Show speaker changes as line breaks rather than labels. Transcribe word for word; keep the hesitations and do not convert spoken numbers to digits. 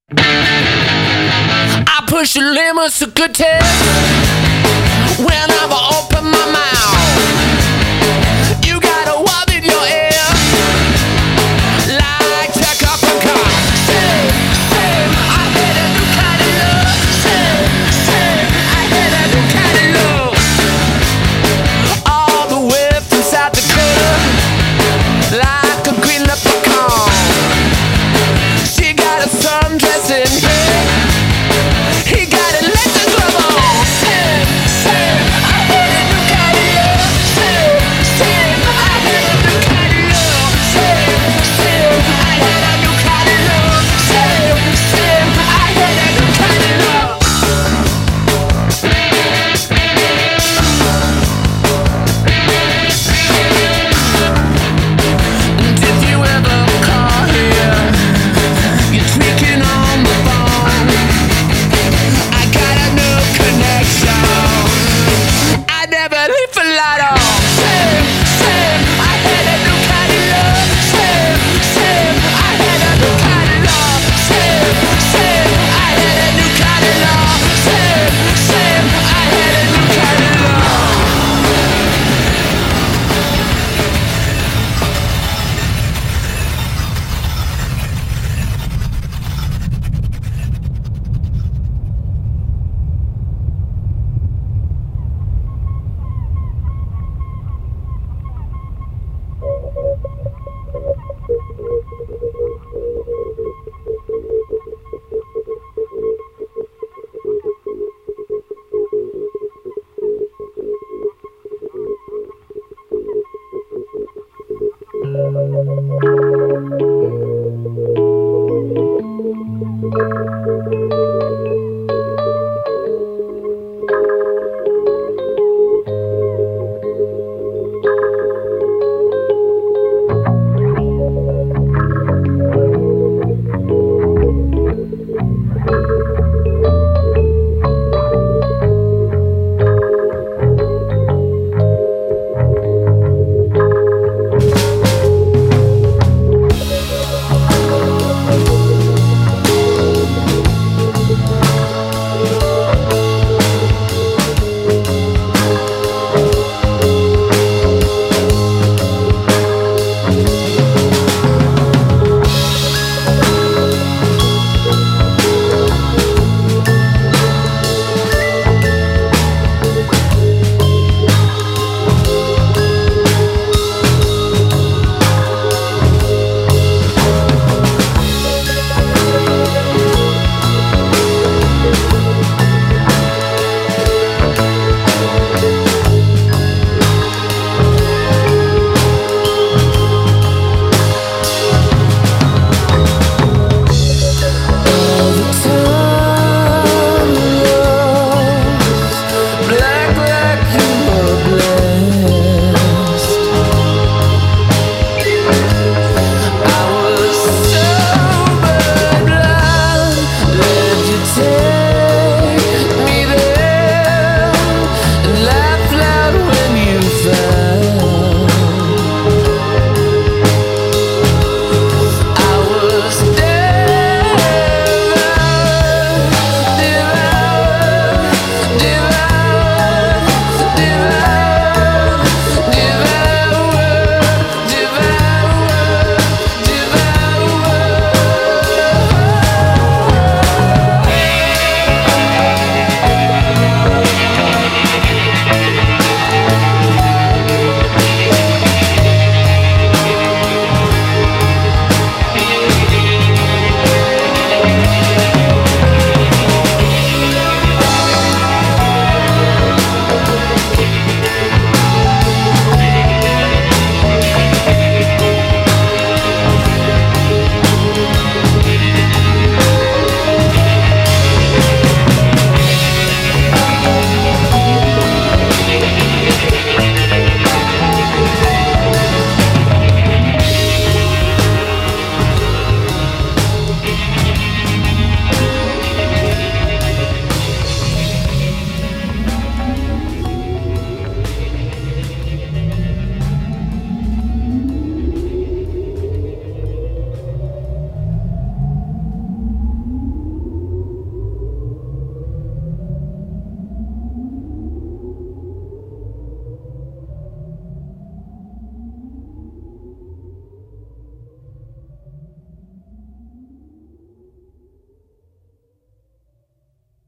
I push the limits of good taste whenever I open my mouth. You got a wub in your ear like Chekhov and Khan. Same, same, I hate a new kind of love. Same, same, I hate a new kind of love. All the way from South Dakota, like a green leprechaun. She got a sundress in here. He got a electric glove on. Same, same, I hate a new kind of love. Same, same, I hate a new kind of love. Same, same, I hate a new kind of love. Same, same, I hate a new kind of love. Did you ever call here? You're tweaking on the phone. I got a new connection. I never leave for Lotto. Same, same, I had a new kind of love. Same, same, I had a new kind of love. Same, same, I had a new kind of love. Same, same, I had a new kind of love.
Thank you.